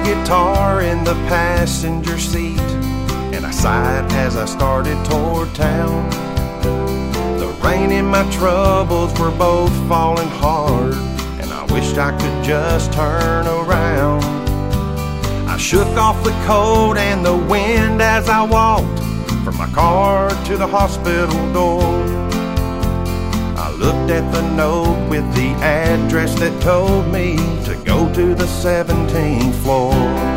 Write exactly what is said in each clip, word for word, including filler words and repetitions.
guitar in the passenger seat, and I sighed as I started toward town. The rain and my troubles were both falling hard, and I wished I could just turn around. I shook off the cold and the wind as I walked from my car to the hospital door. I looked at the note with the address that told me to go to the seventeenth floor.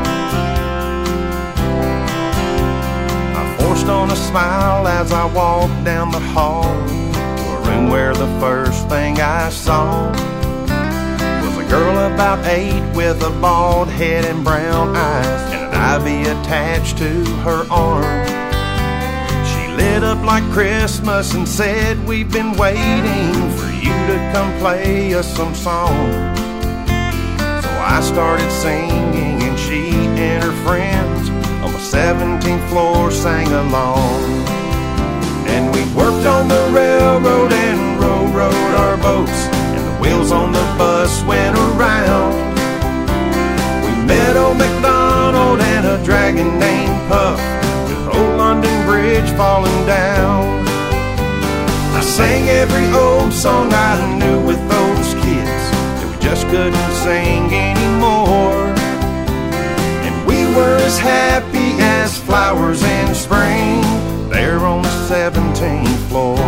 I forced on a smile as I walked down the hall to a room where the first thing I saw was a girl about eight with a bald head and brown eyes and an I V attached to her arm. Lit up like Christmas and said, "We've been waiting for you to come play us some songs." So I started singing, and she and her friends on the seventeenth floor sang along. And we worked on the railroad and row-rowed our boats, and the wheels on the bus went around. We met old MacDonald and a dragon named Puff, old London Bridge falling down. I sang every old song I knew with those kids that we just couldn't sing anymore. And we were as happy as flowers in spring there on the seventeenth floor.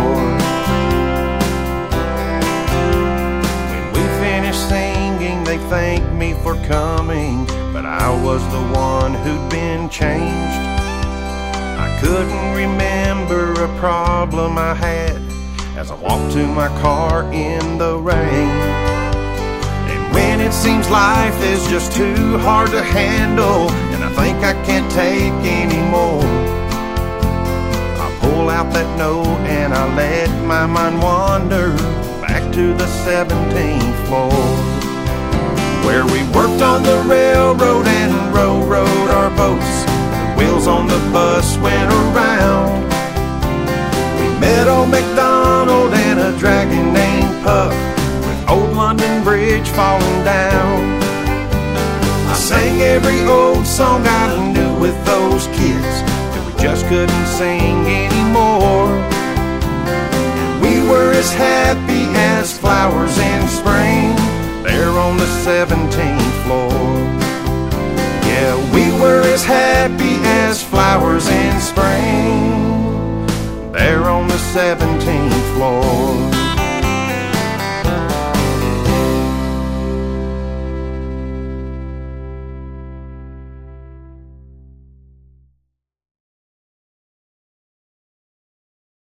When we finished singing, they thanked me for coming, but I was the one who'd been changed. I couldn't remember a problem I had as I walked to my car in the rain. And when it seems life is just too hard to handle and I think I can't take anymore, I pull out that note and I let my mind wander back to the seventeenth floor, where we worked on the railroad and row-rowed our boats. Wheels on the bus went around. We met old MacDonald and a dragon named Puff, with old London Bridge falling down. I sang every old song I knew with those kids that we just couldn't sing anymore. And we were as happy as flowers in spring there on the seventeenth floor. Yeah, we were as happy as flowers in spring there on the seventeenth floor.